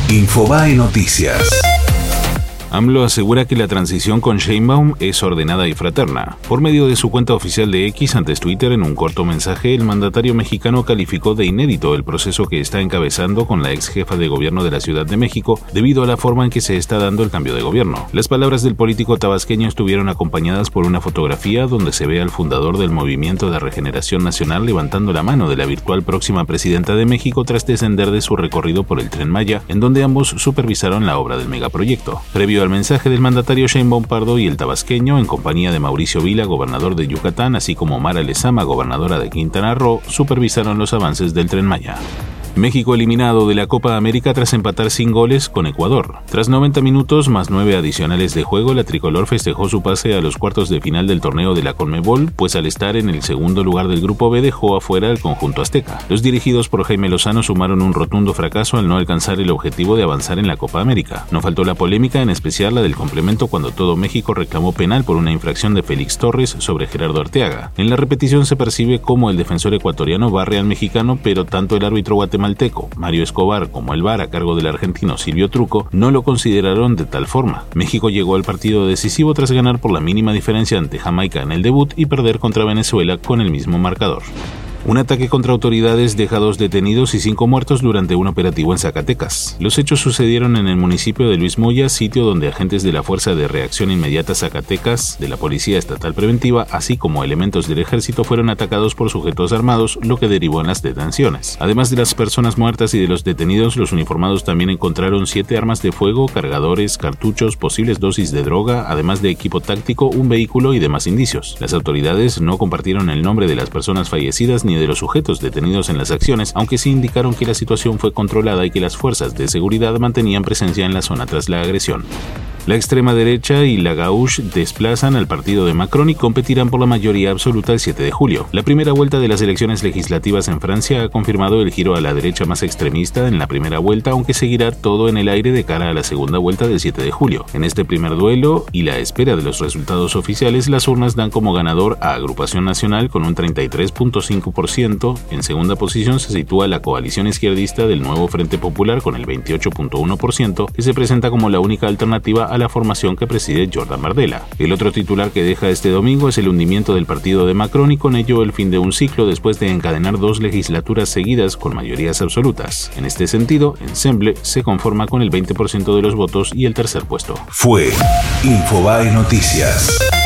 Infobae Noticias. AMLO asegura que la transición con Sheinbaum es ordenada y fraterna. Por medio de su cuenta oficial de X, antes Twitter, en un corto mensaje, el mandatario mexicano calificó de inédito el proceso que está encabezando con la ex jefa de gobierno de la Ciudad de México, debido a la forma en que se está dando el cambio de gobierno. Las palabras del político tabasqueño estuvieron acompañadas por una fotografía donde se ve al fundador del Movimiento de Regeneración Nacional levantando la mano de la virtual próxima presidenta de México tras descender de su recorrido por el Tren Maya, en donde ambos supervisaron la obra del megaproyecto. Previo al mensaje del mandatario, Sheinbaum Pardo y el tabasqueño, en compañía de Mauricio Vila, gobernador de Yucatán, así como Mara Lezama, gobernadora de Quintana Roo, supervisaron los avances del Tren Maya. México eliminado de la Copa América tras empatar sin goles con Ecuador. Tras 90 minutos más 9 adicionales de juego, la tricolor festejó su pase a los cuartos de final del torneo de la Conmebol, pues al estar en el segundo lugar del Grupo B dejó afuera al conjunto azteca. Los dirigidos por Jaime Lozano sumaron un rotundo fracaso al no alcanzar el objetivo de avanzar en la Copa América. No faltó la polémica, en especial la del complemento cuando todo México reclamó penal por una infracción de Félix Torres sobre Gerardo Arteaga. En la repetición se percibe cómo el defensor ecuatoriano barre al mexicano, pero tanto el árbitro guatemalteco Mario Escobar como el VAR a cargo del argentino Silvio Truco no lo consideraron de tal forma. México llegó al partido decisivo tras ganar por la mínima diferencia ante Jamaica en el debut y perder contra Venezuela con el mismo marcador. Un ataque contra autoridades deja 2 detenidos y 5 muertos durante un operativo en Zacatecas. Los hechos sucedieron en el municipio de Luis Moya, sitio donde agentes de la Fuerza de Reacción Inmediata Zacatecas, de la Policía Estatal Preventiva, así como elementos del Ejército fueron atacados por sujetos armados, lo que derivó en las detenciones. Además de las personas muertas y de los detenidos, los uniformados también encontraron 7 armas de fuego, cargadores, cartuchos, posibles dosis de droga, además de equipo táctico, un vehículo y demás indicios. Las autoridades no compartieron el nombre de las personas fallecidas ni de los sujetos detenidos en las acciones, aunque sí indicaron que la situación fue controlada y que las fuerzas de seguridad mantenían presencia en la zona tras la agresión. La extrema derecha y la gauche desplazan al partido de Macron y competirán por la mayoría absoluta el 7 de julio. La primera vuelta de las elecciones legislativas en Francia ha confirmado el giro a la derecha más extremista en la primera vuelta, aunque seguirá todo en el aire de cara a la segunda vuelta del 7 de julio. En este primer duelo y la espera de los resultados oficiales, las urnas dan como ganador a Agrupación Nacional con un 33.5%. En segunda posición se sitúa la coalición izquierdista del Nuevo Frente Popular con el 28.1%, que se presenta como la única alternativa a la formación que preside Jordan Bardella. El otro titular que deja este domingo es el hundimiento del partido de Macron y con ello el fin de un ciclo después de encadenar 2 legislaturas seguidas con mayorías absolutas. En este sentido, Ensemble se conforma con el 20% de los votos y el tercer puesto. Fue Infobae Noticias.